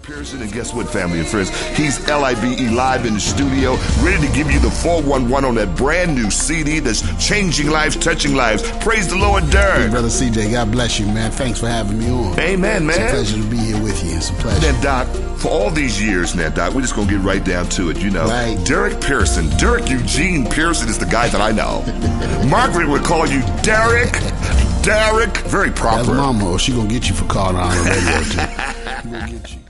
Pearson, and guess what, family and friends? He's LIBE live in the studio, ready to give you the 411 on that brand new CD that's changing lives, touching lives. Praise the Lord, Derek. Hey, Brother CJ, God bless you, man. Thanks for having me on. Amen, man. It's a pleasure to be here with you. It's a pleasure. Then, Doc, for all these years now, Doc, we're just going to get right down to it, you know. Right. Derek Pearson, Derek Eugene Pearson is the guy that I know. Margaret would call you Derek, very proper. That's Mama, or she going to get you for calling her on the radio, too. She gonna get you.